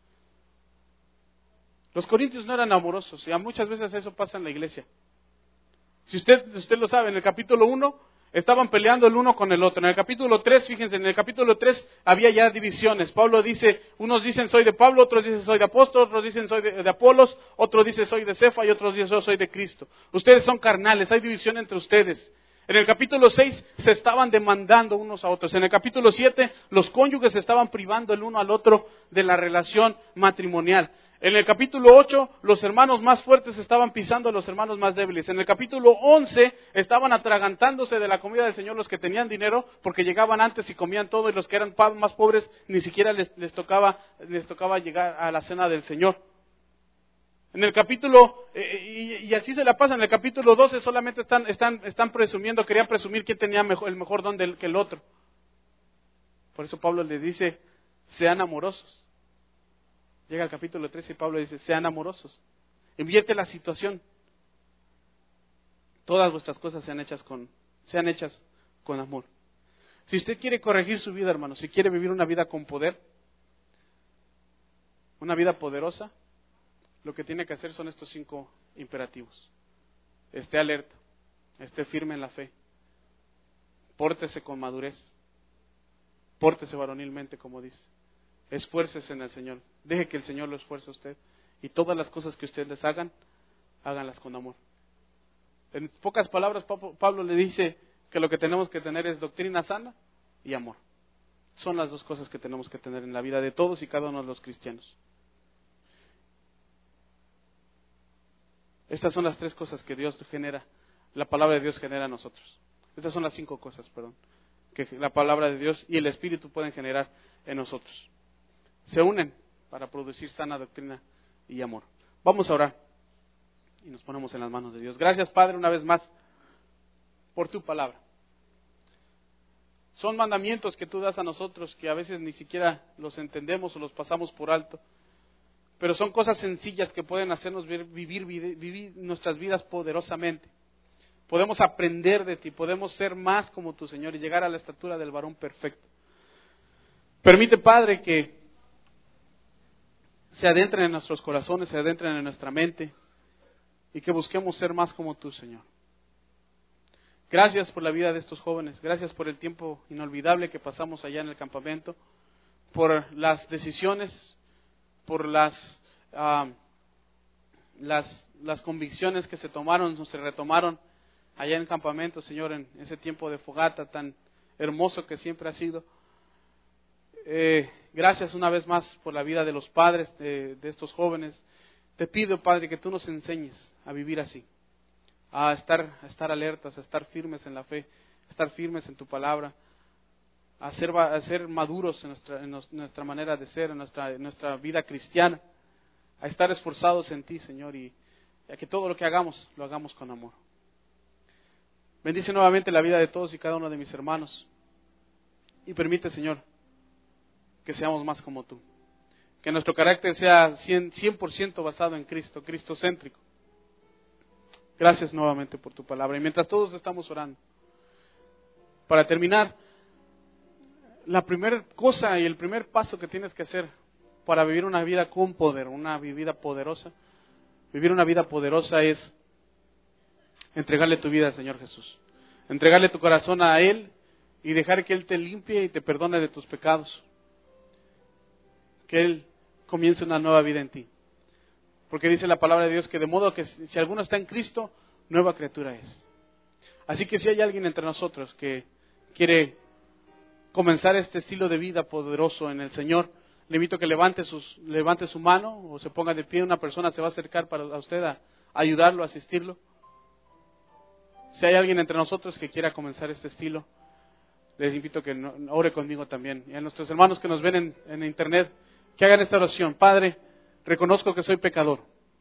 Los corintios no eran amorosos, y muchas veces eso pasa en la iglesia. Si usted, usted lo sabe, en el capítulo uno estaban peleando el uno con el otro. En el capítulo tres, fíjense, en el capítulo tres había ya divisiones. Pablo dice, unos dicen soy de Pablo, otros dicen soy de apóstol, otros dicen soy de, de Apolos, otros dicen soy de Cefa y otros dicen soy de Cristo. Ustedes son carnales, hay división entre ustedes. En el capítulo seis se estaban demandando unos a otros. En el capítulo siete los cónyuges se estaban privando el uno al otro de la relación matrimonial. En el capítulo ocho, los hermanos más fuertes estaban pisando a los hermanos más débiles. En el capítulo once, estaban atragantándose de la comida del Señor los que tenían dinero, porque llegaban antes y comían todo, y los que eran más pobres ni siquiera les, les, tocaba, les tocaba llegar a la cena del Señor. En el capítulo, eh, y, y así se la pasa, en el capítulo doce solamente están, están, están presumiendo, querían presumir quién tenía mejor, el mejor don del, que el otro. Por eso Pablo les dice, sean amorosos. Llega al capítulo trece y Pablo dice, sean amorosos. Invierte la situación. Todas vuestras cosas sean hechas con, sean hechas con amor. Si usted quiere corregir su vida, hermano, si quiere vivir una vida con poder, una vida poderosa, lo que tiene que hacer son estos cinco imperativos. Esté alerta, esté firme en la fe, pórtese con madurez, pórtese varonilmente, como dice. Esfuércese en el Señor. Deje que el Señor lo esfuerce a usted. Y todas las cosas que ustedes les hagan, háganlas con amor. En pocas palabras, Pablo le dice que lo que tenemos que tener es doctrina sana y amor. Son las dos cosas que tenemos que tener en la vida de todos y cada uno de los cristianos. Estas son las tres cosas que Dios genera, la palabra de Dios genera a nosotros. Estas son las cinco cosas, perdón, que la palabra de Dios y el Espíritu pueden generar en nosotros. Se unen para producir sana doctrina y amor. Vamos a orar y nos ponemos en las manos de Dios. Gracias, Padre, una vez más por tu palabra. Son mandamientos que tú das a nosotros que a veces ni siquiera los entendemos o los pasamos por alto, pero son cosas sencillas que pueden hacernos vivir, vivir, vivir nuestras vidas poderosamente. Podemos aprender de ti, podemos ser más como tu Señor y llegar a la estatura del varón perfecto. Permite, Padre, que se adentren en nuestros corazones, se adentren en nuestra mente y que busquemos ser más como tú, Señor. Gracias por la vida de estos jóvenes, gracias por el tiempo inolvidable que pasamos allá en el campamento, por las decisiones, por las, uh, las, las convicciones que se tomaron, se retomaron allá en el campamento, Señor, en ese tiempo de fogata tan hermoso que siempre ha sido. Eh, gracias una vez más por la vida de los padres de, de estos jóvenes. Te pido, Padre, que tú nos enseñes a vivir así, a estar, a estar alertas, a estar firmes en la fe, a estar firmes en tu palabra, a ser, a ser maduros en nuestra, en nuestra manera de ser, en nuestra, en nuestra vida cristiana, a estar esforzados en ti, Señor, y a que todo lo que hagamos, lo hagamos con amor. Bendice nuevamente la vida de todos y cada uno de mis hermanos y permite, Señor, que seamos más como tú. Que nuestro carácter sea cien por ciento basado en Cristo, cristocéntrico. Gracias nuevamente por tu palabra. Y mientras todos estamos orando, para terminar, la primera cosa y el primer paso que tienes que hacer para vivir una vida con poder, una vida poderosa, vivir una vida poderosa es entregarle tu vida al Señor Jesús. Entregarle tu corazón a Él y dejar que Él te limpie y te perdone de tus pecados. Que Él comience una nueva vida en ti. Porque dice la palabra de Dios que de modo que si alguno está en Cristo, nueva criatura es. Así que si hay alguien entre nosotros que quiere comenzar este estilo de vida poderoso en el Señor, le invito a que levante, sus, levante su mano o se ponga de pie. Una persona se va a acercar para a usted a ayudarlo, a asistirlo. Si hay alguien entre nosotros que quiera comenzar este estilo, les invito a que no, ore conmigo también. Y a nuestros hermanos que nos ven en, en internet, que hagan esta oración. Padre, reconozco que soy pecador.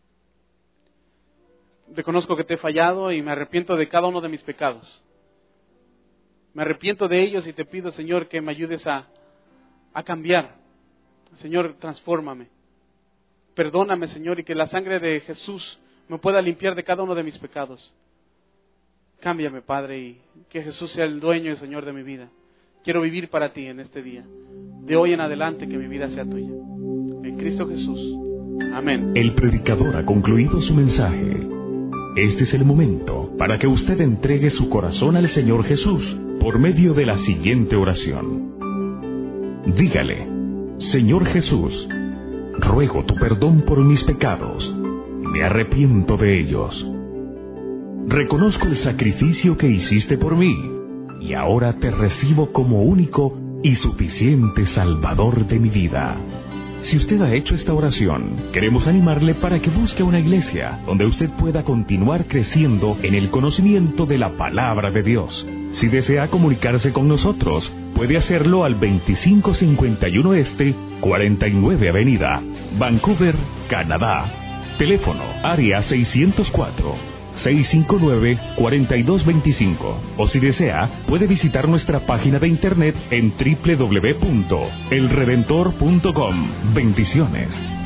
Reconozco que te he fallado y me arrepiento de cada uno de mis pecados. Me arrepiento de ellos y te pido, Señor, que me ayudes a, a cambiar. Señor, transfórmame. Perdóname, Señor, y que la sangre de Jesús me pueda limpiar de cada uno de mis pecados. Cámbiame, Padre, y que Jesús sea el dueño y Señor de mi vida. Quiero vivir para ti en este día. De hoy en adelante que mi vida sea tuya. En Cristo Jesús. Amén. El predicador ha concluido su mensaje. Este es el momento para que usted entregue su corazón al Señor Jesús por medio de la siguiente oración. Dígale: Señor Jesús, ruego tu perdón por mis pecados. Me arrepiento de ellos. Reconozco el sacrificio que hiciste por mí y ahora te recibo como único y suficiente Salvador de mi vida. Si usted ha hecho esta oración, queremos animarle para que busque una iglesia donde usted pueda continuar creciendo en el conocimiento de la palabra de Dios. Si desea comunicarse con nosotros, puede hacerlo al veinticinco cincuenta y uno Este, cuarenta y nueve Avenida, Vancouver, Canadá. Teléfono área seiscientos cuatro, seiscientos cincuenta y nueve, cuarenta y dos veinticinco. O si desea, puede visitar nuestra página de internet en doble u doble u doble u punto el redentor punto com. Bendiciones.